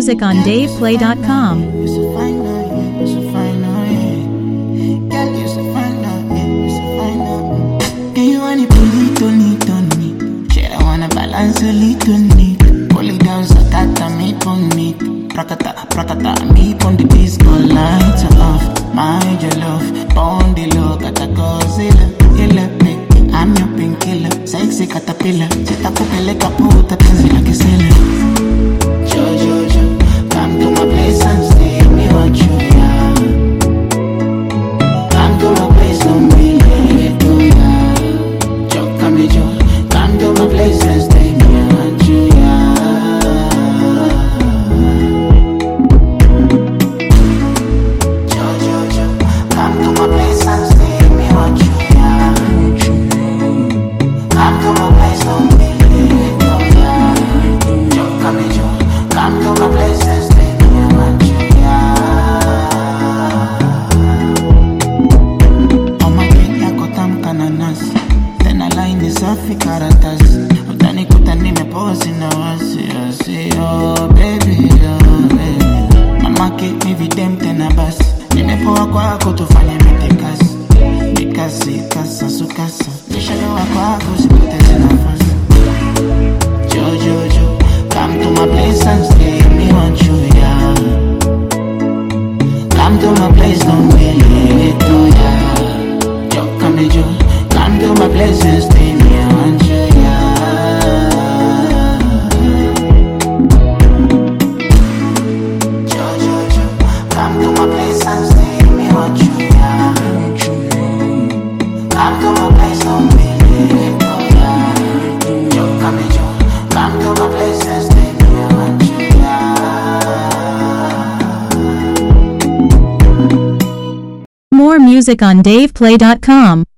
music on DavePlay.com. It's a fine night, it's a fine night. Girl, it's a fine night, it's a fine night. Can you want it, polito, nito, share, I wanna balance a little neat. Pull it down, so that I meet on me. Prakata, me on the disco lights are off. Mind your love, on the look at the Godzilla. I'm your painkiller, sexy caterpillar. Sitakupeleka puta, penzi la kisela. Jojo, come to my place and stay. Me want you, yeah. Come to my place, don't be late, oh yeah. Come to my place and stay. Me want you, yeah. Jojo, come to my place and stay. Me want you, yeah. Come to my place, don't be late, oh yeah. Come to my place and stay. Me want you, yeah. On my Kenya kotam kananas, tena line safi karatas. Utanikuta nimepozi na wasi, oh baby, oh baby. Mama keep me videm tena basi. Nimepoa kwako tufanye mitikasi. Mikasi, kasa, sukasa. Nishalewa kwako sipoteze nafasi. Jojo, come to my place and stay. Me want you, yeah. Come to my place, don't be late, oh yeah. Come to my place and stay. Me want you, yeah. Jojo, come to my place and stay. Me want you, yeah. Come to my place, don't be late, oh yeah. Come to my place and stay. Me want you, yeah. More music on DavePlay.com.